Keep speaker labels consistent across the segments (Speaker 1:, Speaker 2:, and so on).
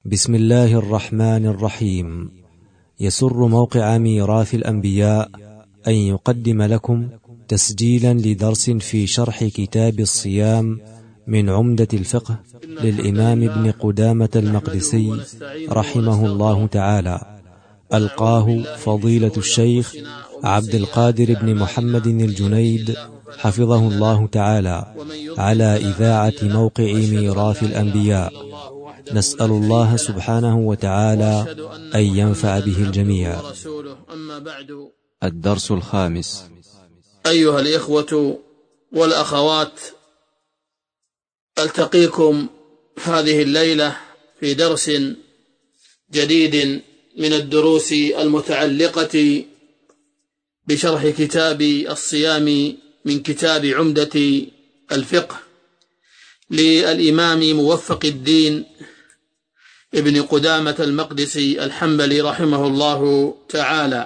Speaker 1: بسم الله الرحمن الرحيم. يسر موقع ميراث الأنبياء أن يقدم لكم تسجيلا لدرس في شرح كتاب الصيام من عمدة الفقه للإمام ابن قدامة المقدسي رحمه الله تعالى، ألقاه فضيلة الشيخ عبد القادر بن محمد الجنيد حفظه الله تعالى على إذاعة موقع ميراث الأنبياء. نسأل الله سبحانه وتعالى أن ينفع به الجميع.
Speaker 2: أما بعد،
Speaker 1: الدرس الخامس.
Speaker 2: أيها الإخوة والأخوات، ألتقيكم هذه الليلة في درس جديد من الدروس المتعلقة بشرح كتاب الصيام من كتاب عمدة الفقه للإمام موفق الدين ابن قدامة المقدسي الحنبلي رحمه الله تعالى.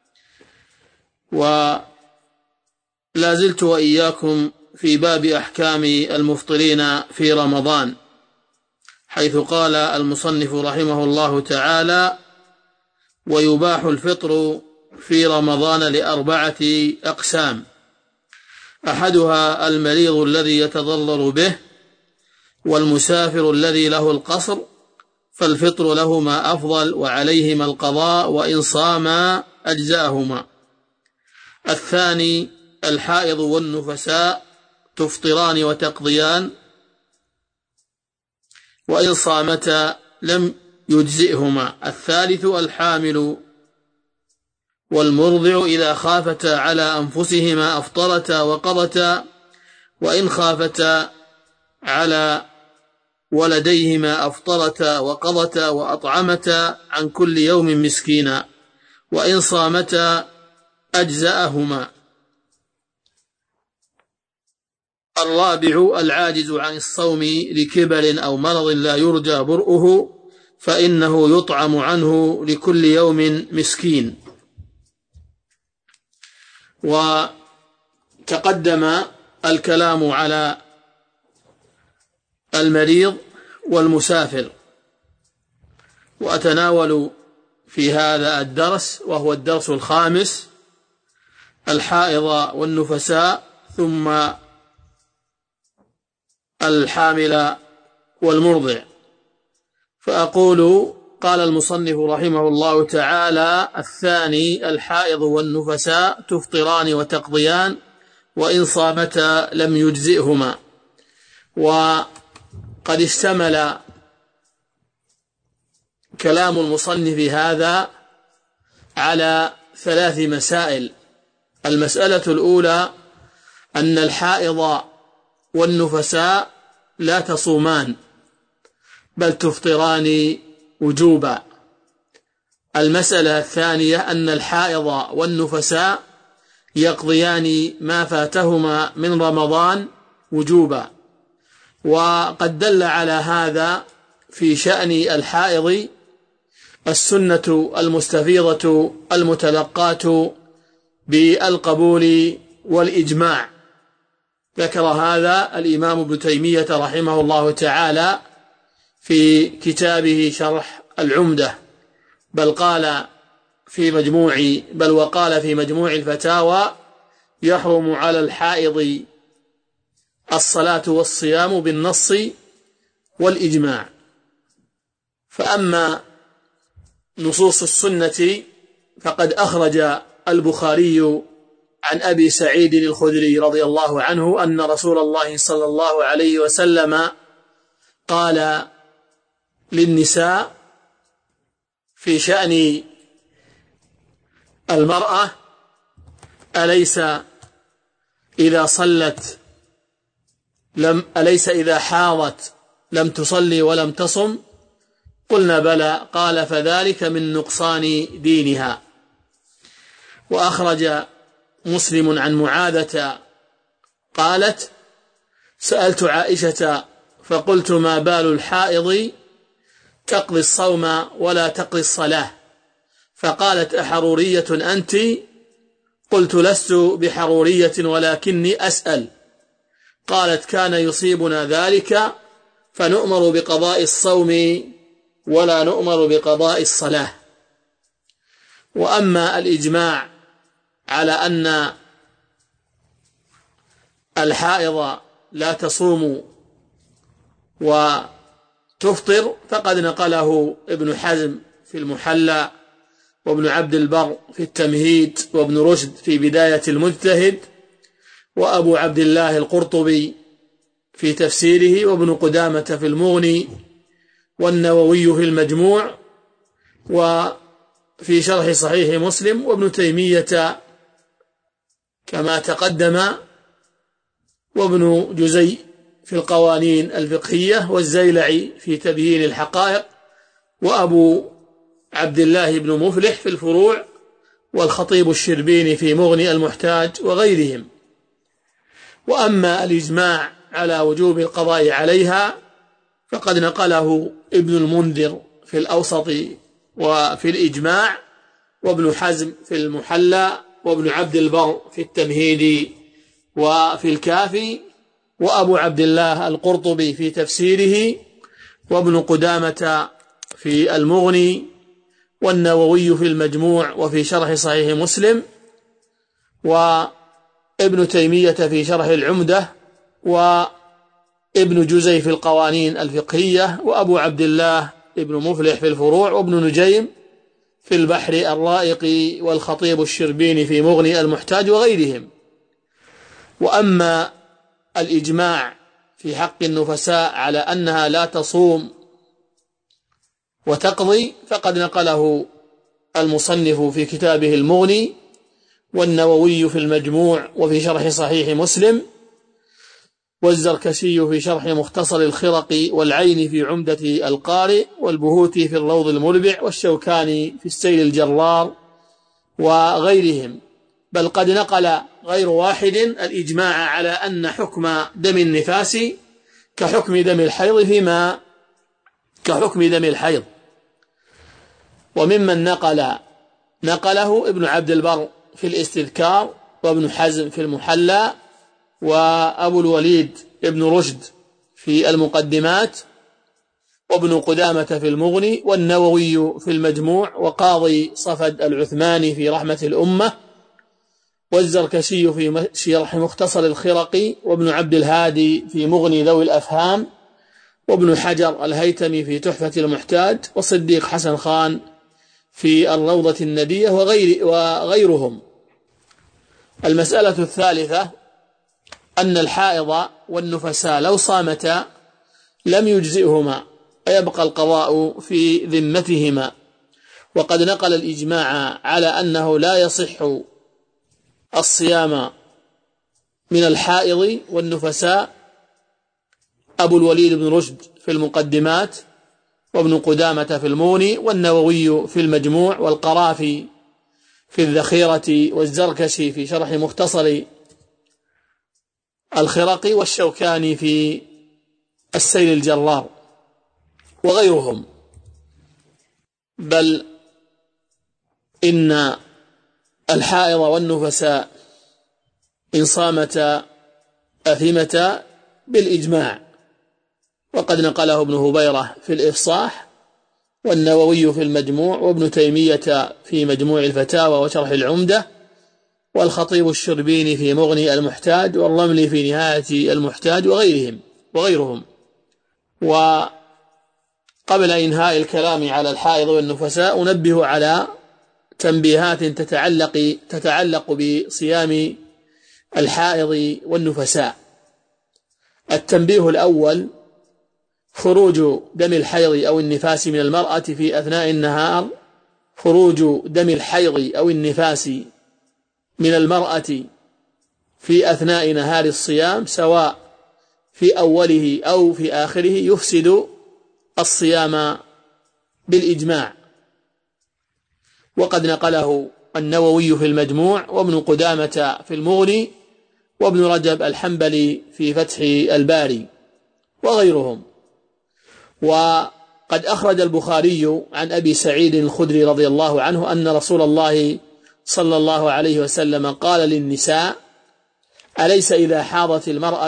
Speaker 2: ولا زلت وإياكم في باب أحكام المفطرين في رمضان، حيث قال المصنف رحمه الله تعالى: ويباح الفطر في رمضان لأربعة أقسام: أحدها المريض الذي يتضرر به، والمسافر الذي له القصر، فالفطر لهما أفضل وعليهما القضاء وإن صاما أجزاهما. الثاني الحائض والنفساء، تفطران وتقضيان، وإن صامتا لم يجزئهما. الثالث الحامل والمرضع إذا خافتا على أنفسهما أفطرتا وقضتا، وإن خافتا على ولديهما أفطرتا وقضتا وأطعمتا عن كل يوم مسكينا، وإن صامتا أجزأهما. الرابع العاجز عن الصوم لكبر أو مرض لا يرجى برؤه، فإنه يطعم عنه لكل يوم مسكين. وتقدم الكلام على المريض والمسافر، وأتناول في هذا الدرس، وهو الدرس الخامس، الحائض والنفساء، ثم الحامل والمرضع. فأقول: قال المصنف رحمه الله تعالى: الثاني الحائض والنفساء، تفطران وتقضيان، وإن صامتا لم يجزئهما. وقد اشتمل كلام المصنف هذا على 3 مسائل. المسألة الأولى أن الحائض والنفساء لا تصومان، بل تفطران وجوبا. المسألة الثانية أن الحائض والنفساء يقضيان ما فاتهما من رمضان وجوبا. وقد دل على هذا في شأن الحائض السنة المستفيضة المتلقاة بالقبول والإجماع. ذكر هذا الإمام ابن تيمية رحمه الله تعالى في كتابه شرح العمدة، وقال في مجموع الفتاوى: يحرم على الحائض الصلاة والصيام بالنص والإجماع. فأما نصوص السنة فقد أخرج البخاري عن أبي سعيد الخدري رضي الله عنه أن رسول الله صلى الله عليه وسلم قال للنساء في شأن المرأة: أليس إذا حاضت لم تصلي ولم تصم؟ قلنا: بلى. قال: فذلك من نقصان دينها. وأخرج مسلم عن معاذة قالت: سألت عائشة فقلت: ما بال الحائض تقضي الصوم ولا تقضي الصلاة؟ فقالت: أحرورية أنت؟ قلت: لست بحرورية ولكني أسأل. قالت: كان يصيبنا ذلك فنؤمر بقضاء الصوم ولا نؤمر بقضاء الصلاة. وأما الإجماع على أن الحائض لا تصوم وتفطر فقد نقله ابن حزم في المحلى، وابن عبد البر في التمهيد، وابن رشد في بداية المجتهد، وأبو عبد الله القرطبي في تفسيره، وابن قدامة في المغني، والنووي في المجموع، وفي شرح صحيح مسلم، وابن تيمية كما تقدم، وابن جزي في القوانين الفقهية، والزيلعي في تبيين الحقائق، وأبو عبد الله بن مفلح في الفروع، والخطيب الشربيني في مغني المحتاج وغيرهم. وأما الإجماع على وجوب القضاء عليها فقد نقله ابن المنذر في الأوسط وفي الإجماع، وابن حزم في المحلى، وابن عبد البر في التمهيد وفي الكافي، وأبو عبد الله القرطبي في تفسيره، وابن قدامة في المغني، والنووي في المجموع وفي شرح صحيح مسلم، وابن تيمية في شرح العمدة، وابن جزي في القوانين الفقهية، وأبو عبد الله ابن مفلح في الفروع، وابن نجيم في البحر الرائق، والخطيب الشربيني في مغني المحتاج وغيرهم. وأما الإجماع في حق النفساء على أنها لا تصوم وتقضي فقد نقله المصنف في كتابه المغني، والنووي في المجموع وفي شرح صحيح مسلم، والزركشي في شرح مختصر الخرق، والعين في عمدة القارئ، والبهوتي في الروض المربع، والشوكاني في السيل الجرار وغيرهم. بل قد نقل غير واحد الإجماع على أن حكم دم النفاس كحكم دم الحيض كحكم دم الحيض. وممن نقله ابن عبد البر في الاستذكار، وابن حزم في المحلى، وأبو الوليد ابن رشد في المقدمات، وابن قدامة في المغني، والنووي في المجموع، وقاضي صفد العثماني في رحمة الأمة، والزركشي في شرح مختصر الخرق، وابن عبد الهادي في مغني ذوي الأفهام، وابن حجر الهيتمي في تحفة المحتاج، وصديق حسن خان في الروضة الندية وغيرهم. المسألة الثالثة أن الحائض والنفساء لو صامتا لم يجزئهما، ويبقى القضاء في ذمتهما. وقد نقل الإجماع على أنه لا يصح الصيام من الحائض والنفساء أبو الوليد بن رشد في المقدمات، وابن قدامة في المغني، والنووي في المجموع، والقرافي في الذخيرة، والزركشي في شرح مختصر الخرق، والشوكاني في السيل الجرار وغيرهم. بل إن الحائض والنفساء إن صامتا أثمتا بالإجماع، وقد نقله ابن هبيرة في الإفصاح، والنووي في المجموع، وابن تيمية في مجموع الفتاوى وشرح العمدة، والخطيب الشربيني في مغني المحتاج، والرملي في نهاية المحتاج وغيرهم. وقبل إنهاء الكلام على الحائض والنفساء أنبه على تنبيهات تتعلق بصيام الحائض والنفساء. التنبيه الأول: خروج دم الحيض أو النفاس من المرأة في أثناء النهار، خروج دم الحيض أو النفاس من المرأة في أثناء نهار الصيام سواء في أوله أو في آخره يفسد الصيام بالإجماع. وقد نقله النووي في المجموع، وابن قدامة في المغني، وابن رجب الحنبلي في فتح الباري وغيرهم. وقد أخرج البخاري عن أبي سعيد الخدري رضي الله عنه أن رسول الله صلى الله عليه وسلم قال للنساء: أليس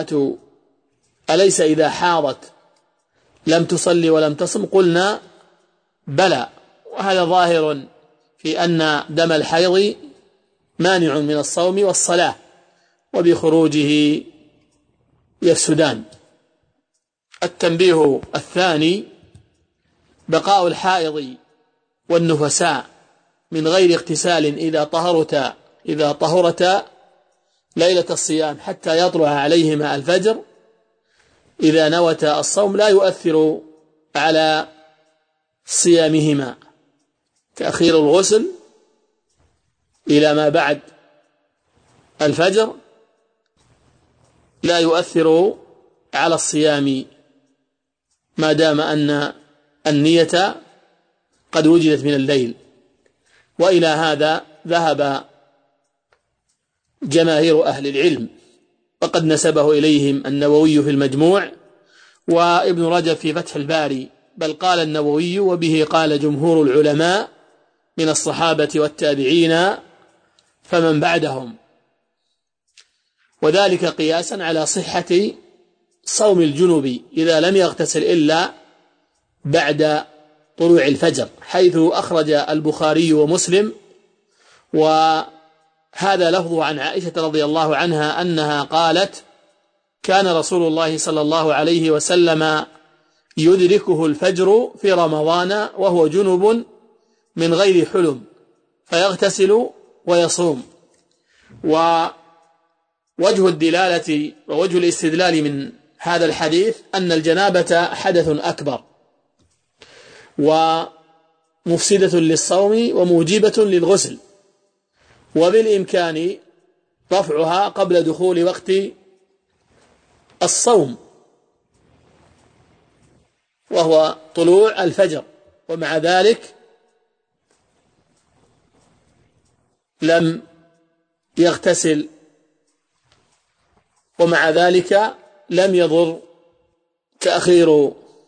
Speaker 2: إذا حاضت لم تصلي ولم تصم؟ قلنا: بلى، وهذا ظاهر في أن دم الحيض مانع من الصوم والصلاة، وبخروجه يفسدان. التنبيه الثاني: بقاء الحائض والنفساء من غير اغتسال إذا طهرتا ليلة الصيام حتى يطلع عليهما الفجر إذا نوتا الصوم لا يؤثر على صيامهما. تأخير الغسل إلى ما بعد الفجر لا يؤثر على الصيام ما دام أن النية قد وجدت من الليل. وإلى هذا ذهب جماهير أهل العلم، وقد نسبه إليهم النووي في المجموع وابن رجب في فتح الباري، بل قال النووي: وبه قال جمهور العلماء من الصحابة والتابعين فمن بعدهم، وذلك قياسا على صحة صوم الجنوب إذا لم يغتسل إلا بعد طلوع الفجر، حيث أخرج البخاري ومسلم، وهذا لفظ عن عائشة رضي الله عنها أنها قالت: كان رسول الله صلى الله عليه وسلم يدركه الفجر في رمضان وهو جنب من غير حلم فيغتسل ويصوم. ووجه الدلالة ووجه الاستدلال من هذا الحديث أن الجنابة حدث أكبر ومفسدة للصوم وموجبة للغسل، وبالإمكان رفعها قبل دخول وقت الصوم وهو طلوع الفجر، ومع ذلك لم يغتسل، ومع ذلك لم يضر تأخير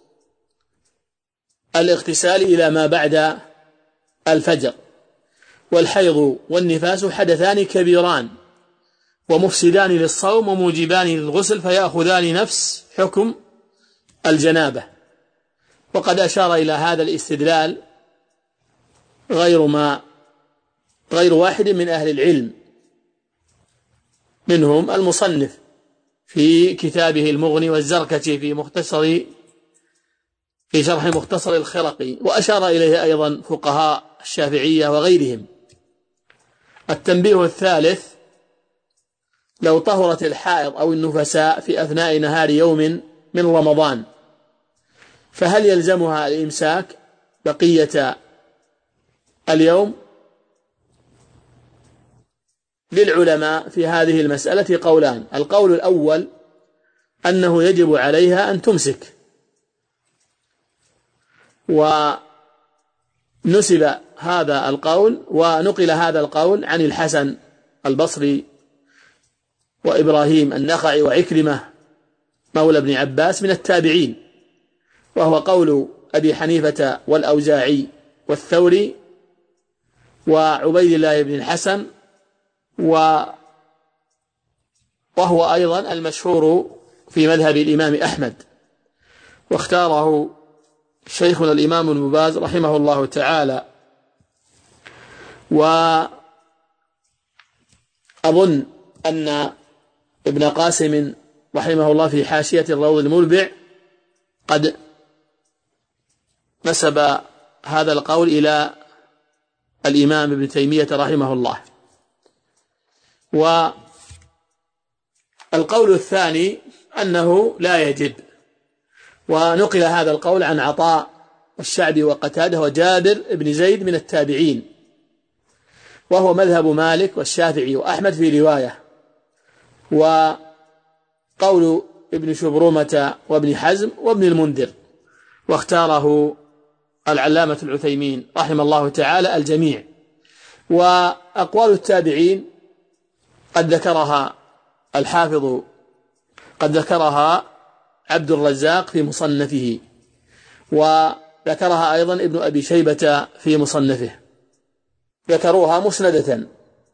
Speaker 2: الاغتسال إلى ما بعد الفجر. والحيض والنفاس حدثان كبيران ومفسدان للصوم وموجبان للغسل، فيأخذان نفس حكم الجنابة. وقد أشار إلى هذا الاستدلال غير واحد من أهل العلم، منهم المصنف في كتابه المغني، والزركشي في شرح مختصر الخرقي، وأشار إليه أيضا فقهاء الشافعية وغيرهم. التنبيه الثالث: لو طهرت الحائض أو النفساء في أثناء نهار يوم من رمضان فهل يلزمها الإمساك بقية اليوم؟ للعلماء في هذه المسألة قولان: القول الأول أنه يجب عليها أن تمسك، ونسب هذا القول ونقل هذا القول عن الحسن البصري وإبراهيم النخعي وعكرمة مولى ابن عباس من التابعين، وهو قول أبي حنيفة والأوزاعي والثوري وعبيد الله بن الحسن، وهو أيضا المشهور في مذهب الإمام أحمد، واختاره شيخنا الإمام ابن باز رحمه الله تعالى. وأظن أن ابن قاسم رحمه الله في حاشية الروض المربع قد نسب هذا القول إلى الإمام ابن تيمية رحمه الله. والقول الثاني أنه لا يجب، ونقل هذا القول عن عطاء والشعبي وقتاده وجابر بن زيد من التابعين، وهو مذهب مالك والشافعي وأحمد في رواية، وقول ابن شبرمة وابن حزم وابن المنذر، واختاره العلامة العثيمين رحمه الله تعالى الجميع. وأقوال التابعين قد ذكرها الحافظ، قد ذكرها عبد الرزاق في مصنفه، وذكرها أيضا ابن أبي شيبة في مصنفه، ذكروها مسندة.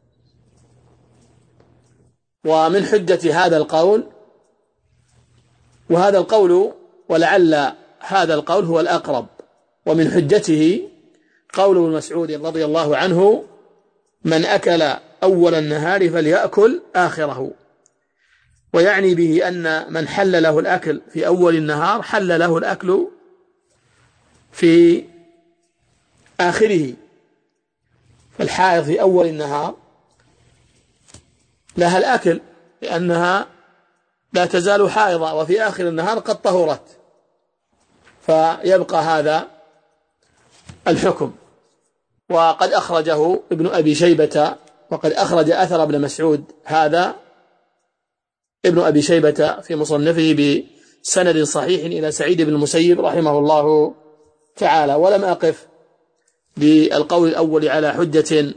Speaker 2: ومن حجة هذا القول، وهذا القول ولعل هذا القول هو الأقرب ومن حجته قول ابن مسعود رضي الله عنه: من أكل أول النهار فليأكل آخره. ويعني به أن من حل له الأكل في أول النهار حل له الأكل في آخره. فالحائض في أول النهار لها الأكل لأنها لا تزال حائضة، وفي آخر النهار قد طهرت، فيبقى هذا الحكم. وقد أخرجه ابن أبي شيبة، وقد أخرج أثر ابن مسعود هذا ابن أبي شيبة في مصنفه بسند صحيح إلى سعيد بن المسيب رحمه الله تعالى. ولم أقف بالقول الأول على حجة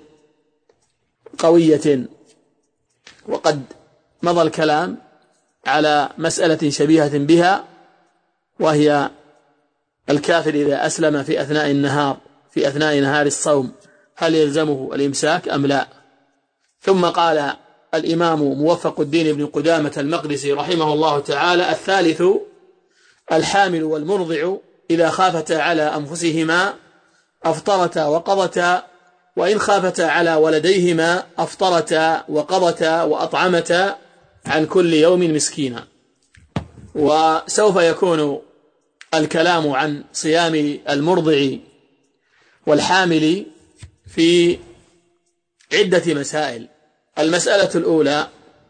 Speaker 2: قوية، وقد مضى الكلام على مسألة شبيهة بها، وهي الكافر إذا أسلم في أثناء نهار الصوم هل يلزمه الإمساك أم لا؟ ثم قال الإمام موفق الدين بن قدامة المقدسي رحمه الله تعالى: الثالث الحامل والمرضع إذا خافتا على أنفسهما أفطرتا وقضتا، وإن خافتا على ولديهما أفطرتا وقضتا وأطعمتا عن كل يوم مسكينا. وسوف يكون الكلام عن صيام المرضع والحامل في عدة مسائل. المسألة الأولى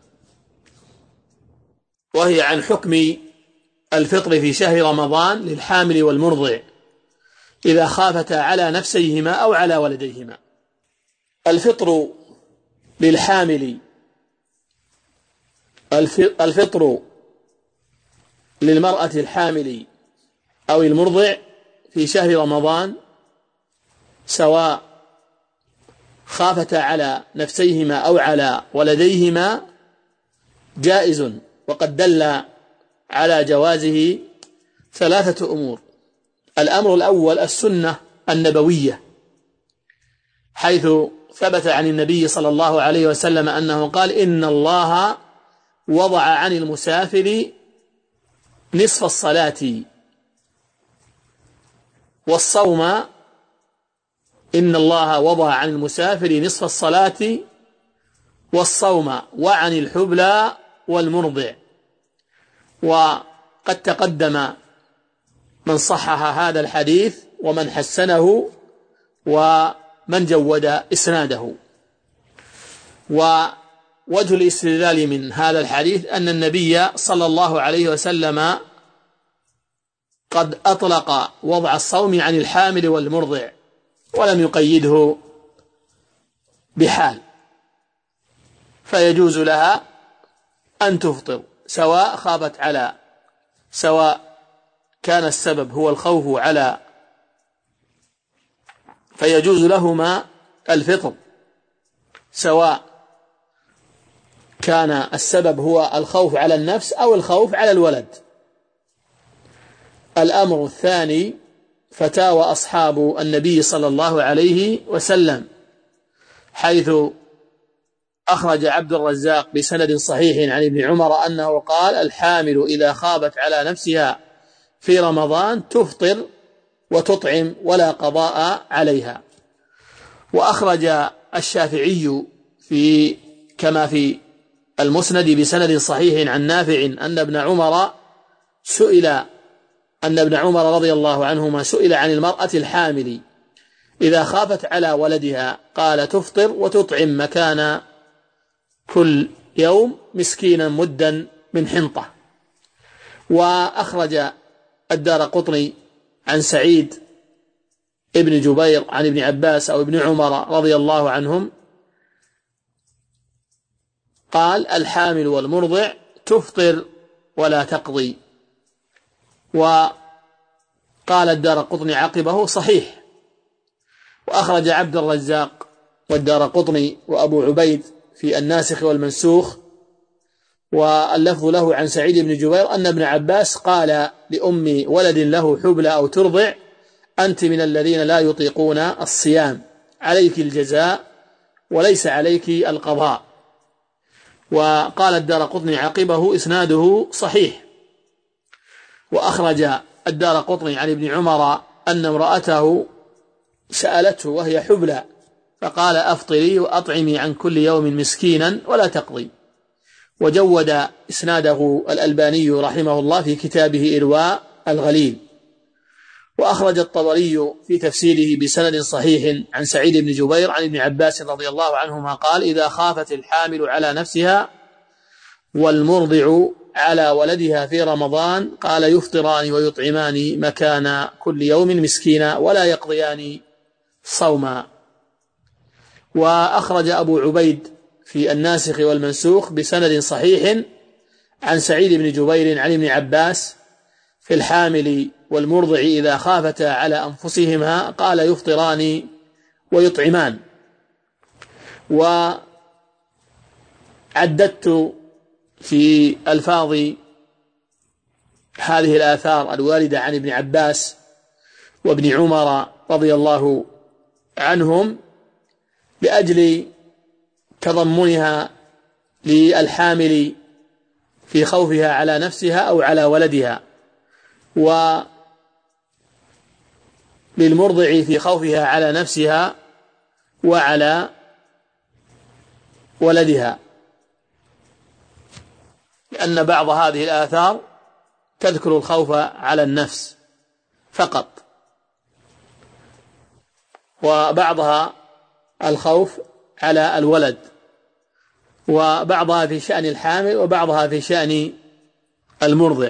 Speaker 2: وهي عن حكم الفطر في شهر رمضان للحامل والمرضع إذا خافتا على نفسيهما أو على ولديهما. الفطر للحامل، الفطر للمرأة الحامل أو المرضع في شهر رمضان سواء خافتا على نفسيهما أو على ولديهما جائز، وقد دل على جوازه ثلاثة أمور. الأمر الأول السنة النبوية، حيث ثبت عن النبي صلى الله عليه وسلم أنه قال: إن الله وضع عن المسافر نصف الصلاة والصوم، إن الله وضع عن المسافر نصف الصلاة والصوم وعن الحبلى والمرضع. وقد تقدم من صحح هذا الحديث ومن حسنه ومن جود إسناده. ووجه الاستدلال من هذا الحديث أن النبي صلى الله عليه وسلم قد أطلق وضع الصوم عن الحامل والمرضع ولم يقيده بحال، فيجوز لها أن تفطر سواء كان السبب هو الخوف على، فيجوز لهما الفطر سواء كان السبب هو الخوف على النفس أو الخوف على الولد. الأمر الثاني فتاوى أصحاب النبي صلى الله عليه وسلم، حيث أخرج عبد الرزاق بسند صحيح عن ابن عمر أنه قال: الحامل إذا خابت على نفسها في رمضان تفطر وتطعم ولا قضاء عليها. وأخرج الشافعي كما في المسند بسند صحيح عن نافع أن ابن عمر رضي الله عنهما سئل عن المرأة الحامل إذا خافت على ولدها قال: تفطر وتطعم مكان كل يوم مسكينا مدا من حنطة. وأخرج الدارقطني عن سعيد ابن جبير عن ابن عباس أو ابن عمر رضي الله عنهم قال: الحامل والمرضع تفطر ولا تقضي. وقال الدارقطني عقبه: صحيح. وأخرج عبد الرزاق والدارقطني وأبو عبيد في الناسخ والمنسوخ، واللفظ له عن سعيد بن جبير أن ابن عباس قال لأم ولد له حبلى أو ترضع: أنت من الذين لا يطيقون الصيام، عليك الجزاء وليس عليك القضاء. وقال الدارقطني عقبه: إسناده صحيح. وأخرج الدارقطني عن ابن عمر أن امرأته سألته وهي حبلى فقال أفطري وأطعمي عن كل يوم مسكينا ولا تقضي. وجود إسناده الألباني رحمه الله في كتابه إرواء الغليل. وأخرج الطبري في تفسيره بسند صحيح عن سعيد بن جبير عن ابن عباس رضي الله عنهما قال: إذا خافت الحامل على نفسها والمرضع على ولدها في رمضان قال: يفطران ويطعمان مكان كل يوم مسكينا ولا يقضيان صوما. وأخرج أبو عبيد في الناسخ والمنسوخ بسند صحيح عن سعيد بن جبير عن ابن عباس في الحامل والمرضع إذا خافتا على أنفسهما قال: يفطران ويطعمان. وعددت في ألفاظ هذه الآثار الواردة عن ابن عباس وابن عمر رضي الله عنهم لأجل تضمنها للحامل في خوفها على نفسها أو على ولدها، وللمرضع في خوفها على نفسها وعلى ولدها، لأن بعض هذه الآثار تذكر الخوف على النفس فقط، وبعضها الخوف على الولد، وبعضها في شأن الحامل وبعضها في شأن المرضع،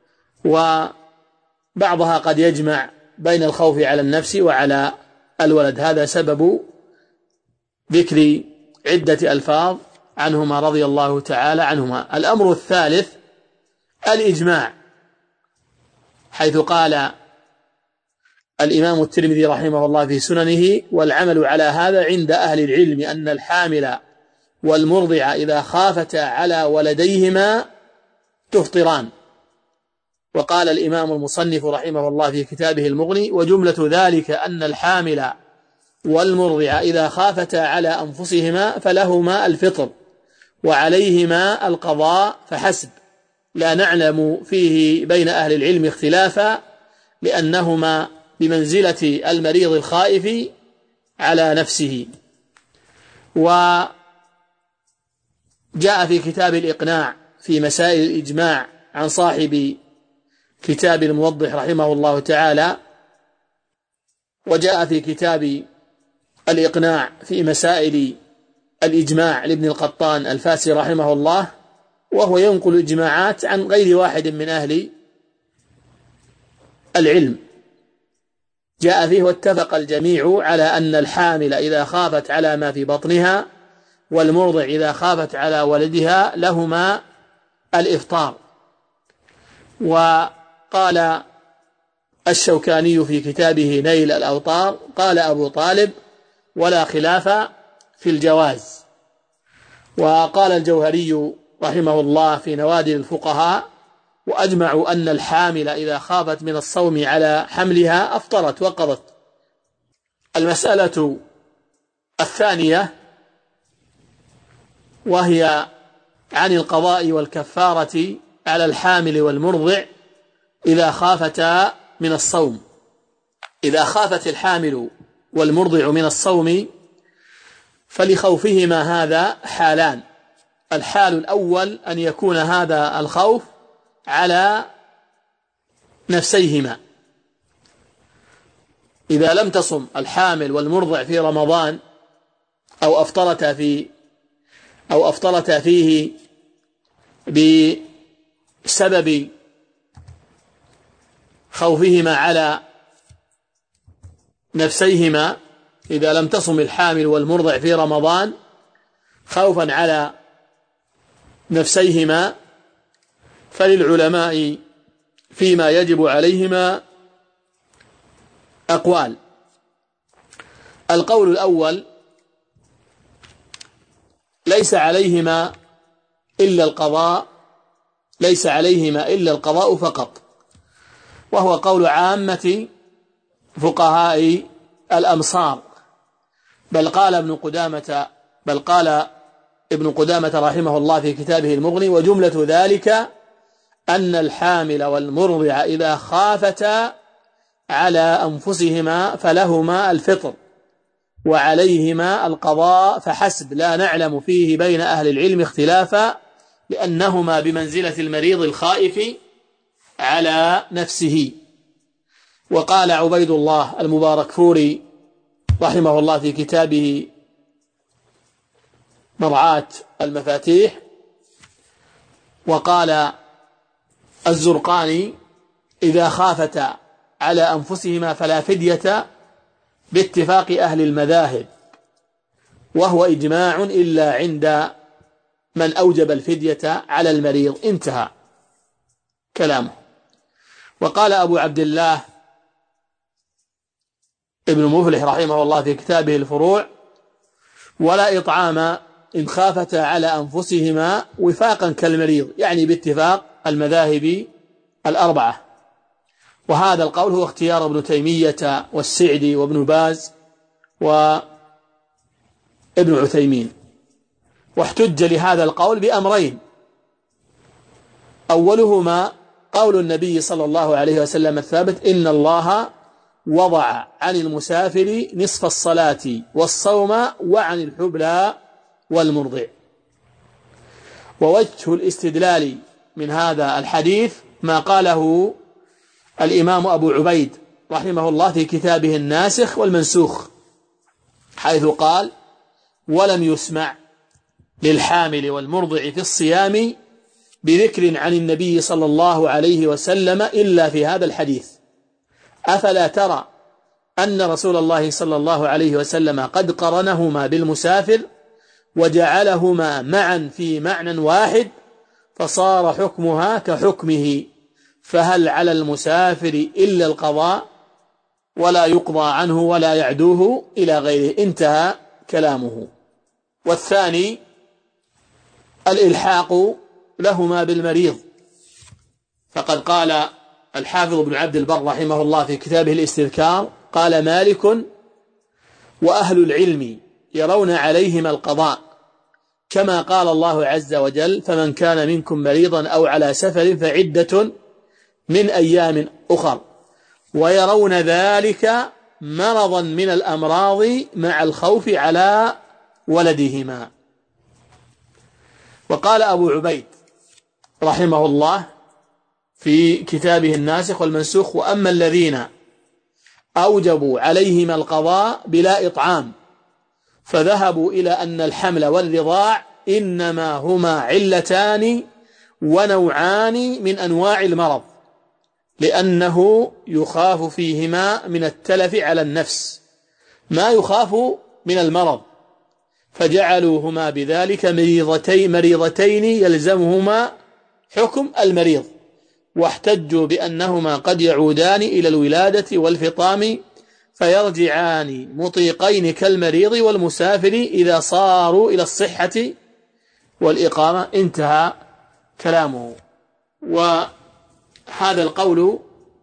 Speaker 2: وبعضها قد يجمع بين الخوف على النفس وعلى الولد. هذا سبب ذكر عدة ألفاظ عنهما رضي الله تعالى عنهما. الأمر الثالث الإجماع، حيث قال الإمام الترمذي رحمه الله في سننه: والعمل على هذا عند أهل العلم أن الحامل والمرضع إذا خافتا على ولديهما تفطران. وقال الإمام المصنف رحمه الله في كتابه المغني: وجملة ذلك أن الحامل والمرضع إذا خافتا على أنفسهما فلهما الفطر وعليهما القضاء فحسب، لا نعلم فيه بين أهل العلم اختلافا، لأنهما بمنزلة المريض الخائف على نفسه. وجاء في كتاب الإقناع في مسائل الإجماع عن صاحب كتاب الموضح رحمه الله تعالى، وجاء في كتاب الإقناع في مسائل الإجماع لابن القطان الفاسي رحمه الله، وهو ينقل إجماعات عن غير واحد من أهل العلم. جاء فيه: واتفق الجميع على أن الحامل إذا خافت على ما في بطنها والمرضع إذا خافت على ولدها لهما الإفطار. وقال الشوكاني في كتابه نيل الأوطار: قال أبو طالب: ولا خلاف في الجواز. وقال الجوهري رحمه الله في نوادر الفقهاء: وأجمعوا أن الحامل إذا خافت من الصوم على حملها أفطرت وقضت. المسألة الثانية وهي عن القضاء والكفارة على الحامل والمرضع إذا خافتا من الصوم. إذا خافت الحامل والمرضع من الصوم فلخوفهما هذا حالان: الحال الأول أن يكون هذا الخوف على نفسيهما، إذا لم تصم الحامل والمرضع في رمضان أو أفطرتا فيه بسبب خوفهما على نفسيهما، إذا لم تصم الحامل والمرضع في رمضان خوفا على نفسيهما، فللعلماء فيما يجب عليهما أقوال. القول الأول: ليس عليهما إلا القضاء فقط، وهو قول عامة فقهاء الأمصار، بل قال ابن قدامة رحمه الله في كتابه المغني: وجملة ذلك أن الحامل والمرضع إذا خافتا على أنفسهما فلهما الفطر وعليهما القضاء فحسب، لا نعلم فيه بين أهل العلم اختلافا، لأنهما بمنزلة المريض الخائف على نفسه. وقال عبيد الله المباركفوري رحمه الله في كتابه مرعاة المفاتيح، وقال الزرقاني: إذا خافتا على أنفسهما فلا فدية باتفاق أهل المذاهب، وهو إجماع إلا عند من أوجب الفدية على المريض. انتهى كلامه. وقال أبو عبد الله ابن مفلح رحمه الله في كتابه الفروع: ولا إطعام إن خافتا على أنفسهما وفاقا كالمريض، يعني باتفاق المذاهب الأربعة. وهذا القول هو اختيار ابن تيمية والسعدي وابن باز وابن عثيمين. واحتج لهذا القول بأمرين: أولهما قول النبي صلى الله عليه وسلم الثابت: إن الله وضع عن المسافر نصف الصلاة والصوم وعن الحبلى والمرضع. ووجه الاستدلال من هذا الحديث ما قاله الإمام أبو عبيد رحمه الله في كتابه الناسخ والمنسوخ، حيث قال: ولم يسمع للحامل والمرضع في الصيام بذكر عن النبي صلى الله عليه وسلم إلا في هذا الحديث. أفلا ترى أن رسول الله صلى الله عليه وسلم قد قرنهما بالمسافر وجعلهما معا في معنى واحد، فصار حكمها كحكمه، فهل على المسافر إلا القضاء ولا يقضى عنه ولا يعدوه إلى غيره. انتهى كلامه. والثاني الإلحاق لهما بالمريض، فقد قال الحافظ ابن عبد البر رحمه الله في كتابه الاستذكار: قال مالك: وأهل العلم يرون عليهما القضاء، كما قال الله عز وجل: فمن كان منكم مريضا أو على سفر فعدة من أيام أخر، ويرون ذلك مرضا من الأمراض مع الخوف على ولدهما. وقال أبو عبيد رحمه الله في كتابه الناسخ والمنسوخ: وأما الذين أوجبوا عليهما القضاء بلا إطعام فذهبوا إلى أن الحمل والرضاع إنما هما علتان ونوعان من أنواع المرض، لأنه يخاف فيهما من التلف على النفس ما يخاف من المرض، فجعلوهما بذلك مريضتين يلزمهما حكم المريض، واحتجوا بأنهما قد يعودان إلى الولادة والفطام فيرجعان مطيقين كالمريض والمسافر إذا صاروا إلى الصحة والإقامة. انتهى كلامه. وهذا القول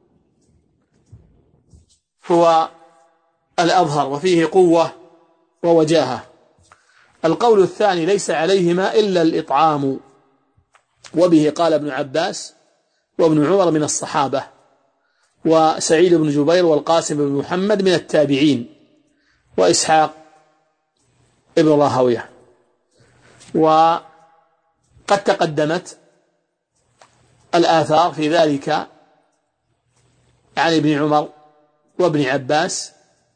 Speaker 2: هو الأظهر وفيه قوة ووجاهة. القول الثاني: ليس عليهما إلا الإطعام، وبه قال ابن عباس وابن عمر من الصحابة، وسعيد بن جبير والقاسم بن محمد من التابعين، وإسحاق ابن راهويه. وقد تقدمت الآثار في ذلك عن ابن عمر وابن عباس،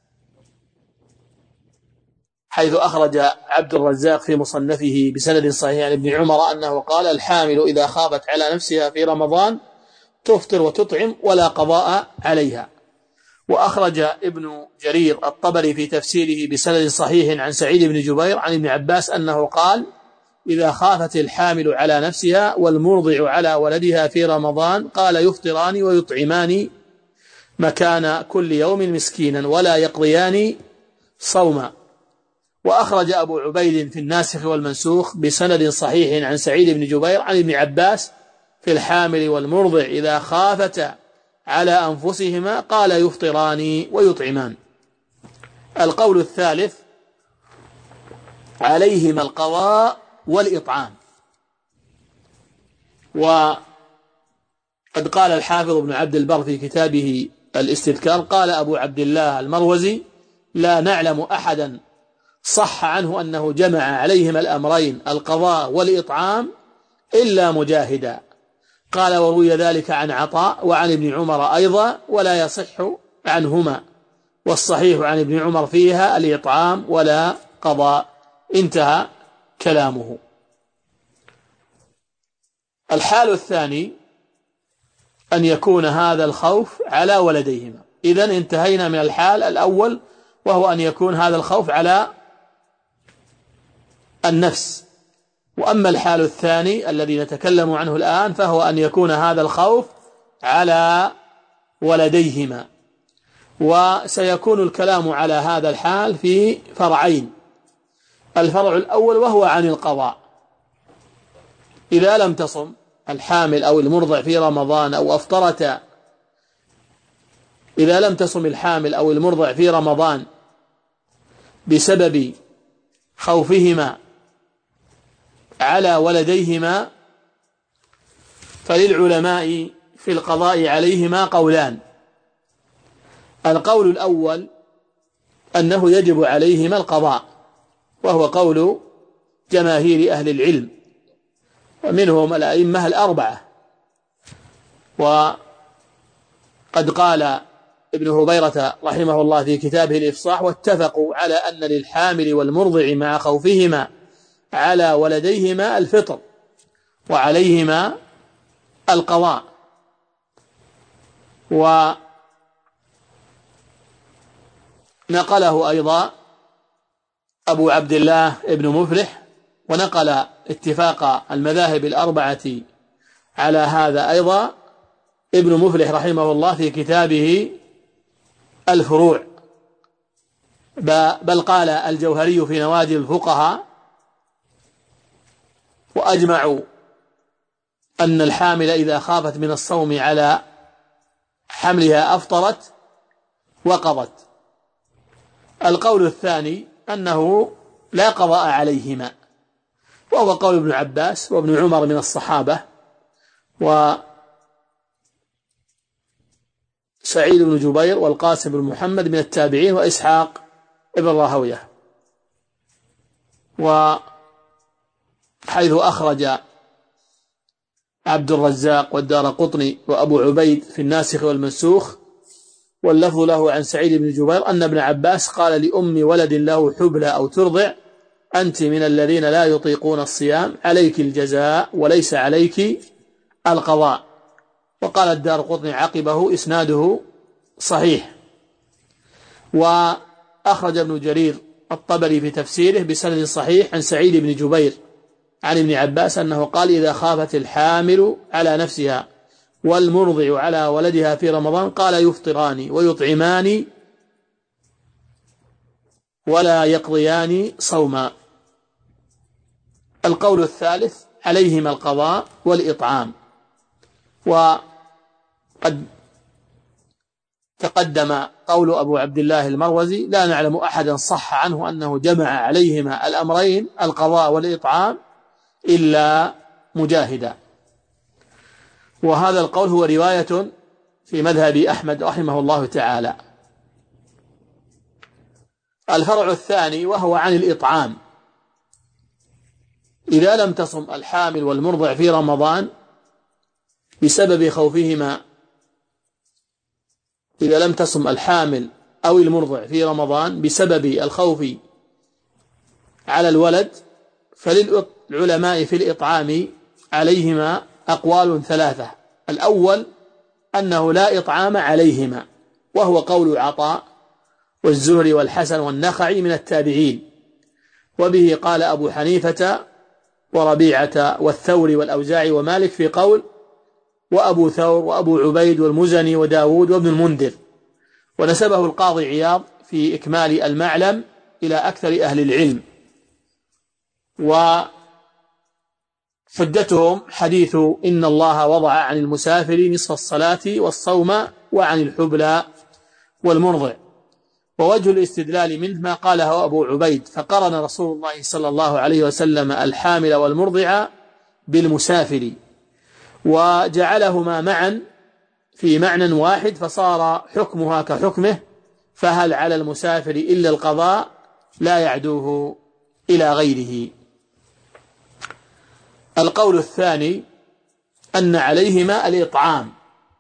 Speaker 2: حيث أخرج عبد الرزاق في مصنفه بسند صحيح عن ابن عمر أنه قال: الحامل إذا خافت على نفسها في رمضان تفطر وتطعم ولا قضاء عليها. وأخرج ابن جرير الطبري في تفسيره بسند صحيح عن سعيد بن جبير عن ابن عباس أنه قال: إذا خافت الحامل على نفسها والمرضع على ولدها في رمضان قال: يفطران ويطعمان مكان كل يوم مسكينا ولا يقضيان صوما. وأخرج أبو عبيد في الناسخ والمنسوخ بسند صحيح عن سعيد بن جبير عن ابن عباس في الحامل والمرضع إذا خافتا على أنفسهما قال: يفطران ويطعمان. القول الثالث: عليهما القضاء والإطعام. وقد قال الحافظ ابن عبد البر في كتابه الاستذكار قال أبو عبد الله المروزي: لا نعلم أحدا صح عنه أنه جمع عليهما الأمرين القضاء والإطعام إلا مجاهدا. قال: وروي ذلك عن عطاء وعن ابن عمر أيضا ولا يصح عنهما، والصحيح عن ابن عمر فيها الإطعام ولا قضاء. انتهى كلامه. الحال الثاني أن يكون هذا الخوف على ولديهما. إذن انتهينا من الحال الأول، وهو أن يكون هذا الخوف على النفس. وأما الحال الثاني الذي نتكلم عنه الآن فهو أن يكون هذا الخوف على ولديهما. وسيكون الكلام على هذا الحال في فرعين. الفرع الأول وهو عن القضاء. إذا لم تصم الحامل أو المرضع في رمضان أو أفطرتا، إذا لم تصم الحامل أو المرضع في رمضان بسبب خوفهما على ولديهما، فللعلماء في القضاء عليهما قولان. القول الأول أنه يجب عليهما القضاء، وهو قول جماهير أهل العلم ومنهم الأئمة الأربعة. وقد قال ابن هبيرة رحمه الله في كتابه الإفصاح: واتفقوا على أن للحامل والمرضع مع خوفهما على ولديهما الفطر وعليهما القضاء. ونقله أيضا أبو عبد الله ابن مفلح، ونقل اتفاق المذاهب الأربعة على هذا أيضا ابن مفلح رحمه الله في كتابه الفروع. بل قال الجوهري في نوادي الفقهاء: وأجمعوا أن الحامل إذا خافت من الصوم على حملها أفطرت وقضت. القول الثاني أنه لا قضاء عليهما، وهو قول ابن عباس وابن عمر من الصحابة، وسعيد بن جبير والقاسم بن محمد من التابعين، وإسحاق ابن راهويه. وحيث أخرج عبد الرزاق والدارقطني وأبو عبيد في الناسخ والمنسوخ، واللفظ له عن سعيد بن جبير أن ابن عباس قال لأم ولد له حبلى أو ترضع: أنت من الذين لا يطيقون الصيام، عليك الجزاء وليس عليك القضاء. وقال الدارقطني عقبه: إسناده صحيح. وأخرج ابن جرير الطبري في تفسيره بسند صحيح عن سعيد بن جبير عن ابن عباس أنه قال: إذا خافت الحامل على نفسها والمرضع على ولدها في رمضان قال: يفطران ويطعمان ولا يقضيان صوما. القول الثالث عليهما القضاء والإطعام. وقد تقدم قول أبو عبد الله المروزي: لا نعلم أحدا صح عنه أنه جمع عليهما الأمرين القضاء والإطعام إلا مجاهدا. وهذا القول هو رواية في مذهب أحمد رحمه الله تعالى. الفرع الثاني وهو عن الإطعام. إذا لم تصم الحامل والمرضع في رمضان بسبب خوفهما، إذا لم تصم الحامل أو المرضع في رمضان بسبب الخوف على الولد، فللعلماء في الإطعام عليهما أقوال ثلاثة. الأول أنه لا إطعام عليهما، وهو قول عطاء والزهري والحسن والنخعي من التابعين، وبه قال أبو حنيفة وربيعة والثوري والأوزاعي ومالك في قول، وأبو ثور وأبو عبيد والمزني وداود وابن المنذر. ونسبه القاضي عياض في إكمال المعلم إلى أكثر أهل العلم. وحجتهم حديث إن الله وضع عن المسافر نصف الصلاة والصوم وعن الحبلى والمرضع. ووجه الاستدلال منه ما قاله أبو عبيد: فقرن رسول الله صلى الله عليه وسلم الحامل والمرضع بالمسافر وجعلهما معا في معنى واحد فصار حكمها كحكمه، فهل على المسافر إلا القضاء لا يعدوه إلى غيره. القول الثاني أن عليهما الإطعام،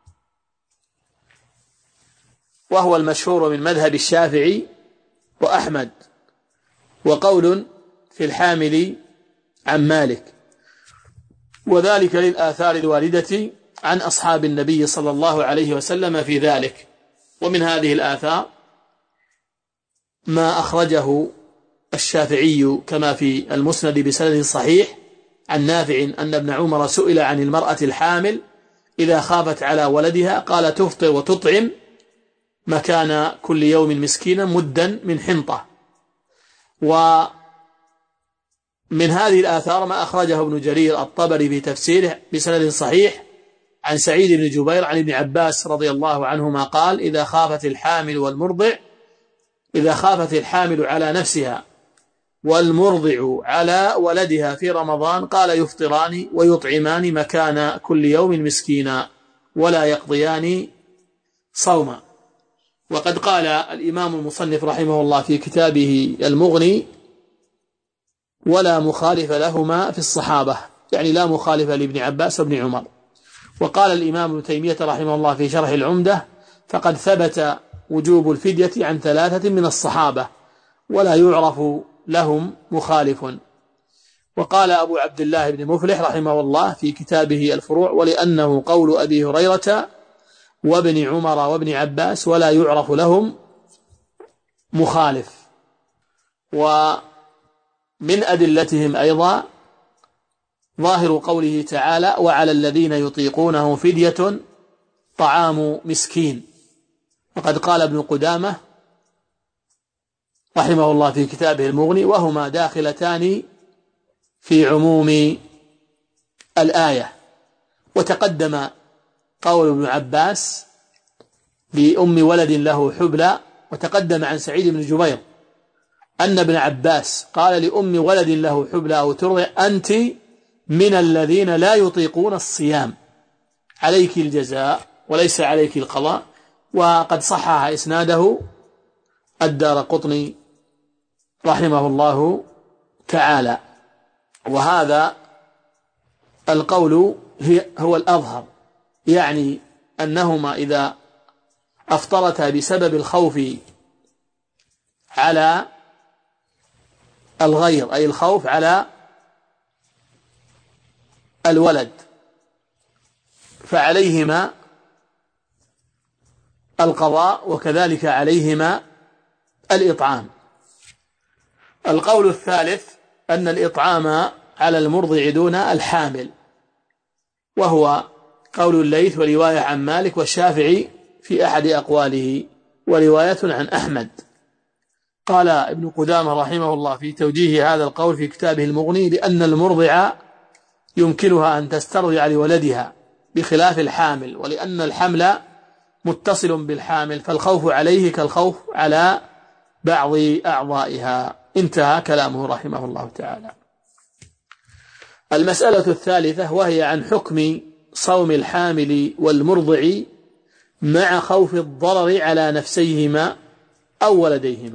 Speaker 2: وهو المشهور من مذهب الشافعي وأحمد، وقول في الحامل عن مالك، وذلك للآثار الواردة عن أصحاب النبي صلى الله عليه وسلم في ذلك. ومن هذه الآثار ما أخرجه الشافعي كما في المسند بسند صحيح عن نافع أن ابن عمر سئل عن المرأة الحامل إذا خافت على ولدها قال تفطر وتطعم مكان كل يوم مسكينا مدا من حنطة. ومن هذه الآثار ما أخرجه ابن جرير الطبري في تفسيره بسند صحيح عن سعيد بن جبير عن ابن عباس رضي الله عنهما قال إذا خافت الحامل على نفسها والمرضع على ولدها في رمضان قال يفطران ويطعمان مكان كل يوم مسكينا ولا يقضيان صوما. وقد قال الإمام المصنف رحمه الله في كتابه المغني ولا مخالف لهما في الصحابة، يعني لا مخالف لابن عباس وابن عمر. وقال الإمام ابن تيمية رحمه الله في شرح العمدة فقد ثبت وجوب الفدية عن 3 من الصحابة ولا يعرف لهم مخالف. وقال أبو عبد الله بن مفلح رحمه الله في كتابه الفروع ولأنه قول أبي هريرة وابن عمر وابن عباس ولا يعرف لهم مخالف. ومن أدلتهم أيضا ظاهر قوله تعالى وعلى الذين يطيقونه فدية طعام مسكين. وقد قال ابن قدامة رحمه الله في كتابه المغني وهما داخلتان في عموم الآية. وتقدم قول ابن عباس لأم ولد له حبلى، وتقدم عن سعيد بن جبير أن ابن عباس قال لأم ولد له حبلى أو ترضع أنت من الذين لا يطيقون الصيام عليك الجزاء وليس عليك القضاء. وقد صحح إسناده الدارقطني رحمه الله تعالى. وهذا القول هو الأظهر، يعني أنهما إذا أفطرتا بسبب الخوف على الغير أي الخوف على الولد فعليهما القضاء وكذلك عليهما الإطعام. القول الثالث أن الإطعام على المرضع دون الحامل، وهو قول الليث ورواية عن مالك والشافعي في أحد أقواله ورواية عن أحمد. قال ابن قدامة رحمه الله في توجيه هذا القول في كتابه المغني لأن المرضع يمكنها أن تسترضع لولدها بخلاف الحامل، ولأن الحمل متصل بالحامل فالخوف عليه كالخوف على بعض أعضائها. انتهى كلامه رحمه الله تعالى. المسألة الثالثة وهي عن حكم صوم الحامل والمرضع مع خوف الضرر على نفسيهما أو ولديهما.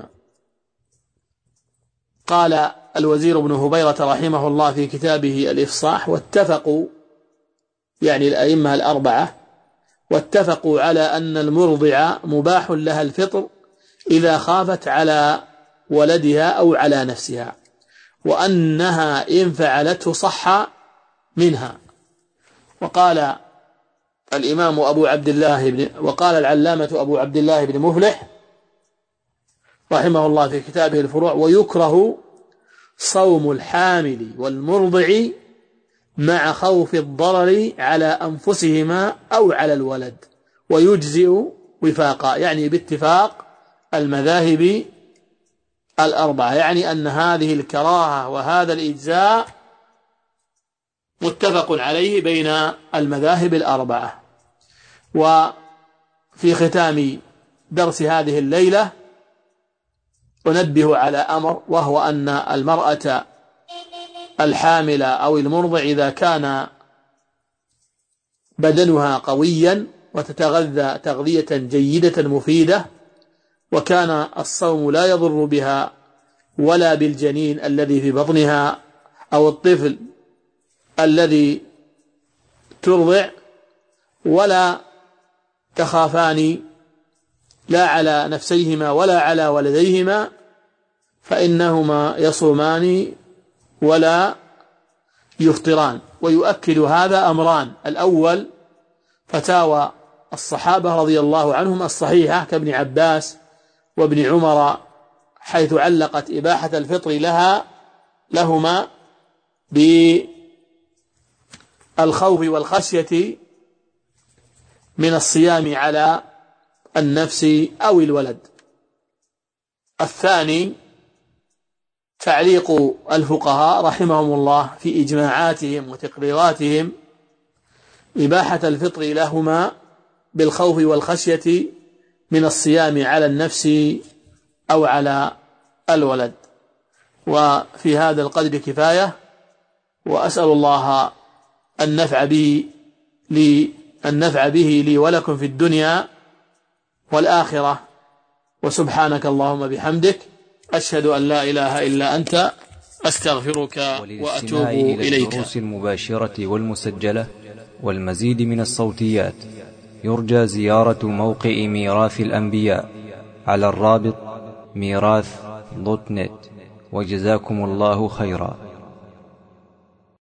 Speaker 2: قال الوزير بن هبيرة رحمه الله في كتابه الإفصاح واتفقوا، يعني الأئمة الأربعة، واتفقوا على أن المرضع مباح لها الفطر إذا خافت على ولدها أو على نفسها، وأنها إن فعلته صح منها. وقال الإمام وقال العلامة أبو عبد الله بن مفلح رحمه الله في كتابه الفروع ويكره صوم الحامل والمرضع مع خوف الضرر على أنفسهما أو على الولد، ويجزئ وفاقا، يعني باتفاق المذاهب الأربعة، يعني أن هذه الكراهة وهذا الإجزاء متفق عليه بين المذاهب الأربعة. وفي ختام درس هذه الليلة أنبه على أمر، وهو أن المرأة الحاملة أو المرضع إذا كان بدنها قويا وتتغذى تغذية جيدة مفيدة، وكان الصوم لا يضر بها ولا بالجنين الذي في بطنها أو الطفل الذي ترضع، ولا تخافان لا على نفسيهما ولا على ولديهما، فإنهما يصومان ولا يفطران. ويؤكد هذا أمران: الأول فتاوى الصحابة رضي الله عنهم الصحيحة كابن عباس وابن عمر، حيث علقت إباحة الفطر لهما بالخوف والخشية من الصيام على النفس أو الولد. الثاني تعليق الفقهاء رحمهم الله في إجماعاتهم وتقريراتهم إباحة الفطر لهما بالخوف والخشية من الصيام على النفس أو على الولد. وفي هذا القدر كفاية، وأسأل الله النفع به لي ولكم في الدنيا والآخرة. وسبحانك اللهم بحمدك، أشهد أن لا إله إلا أنت، أستغفرك وأتوب إليك.
Speaker 1: الدروس المباشرة والمسجلة والمزيد من الصوتيات يرجى زيارة موقع ميراث الأنبياء على الرابط ميراث.net. وجزاكم الله خيرا.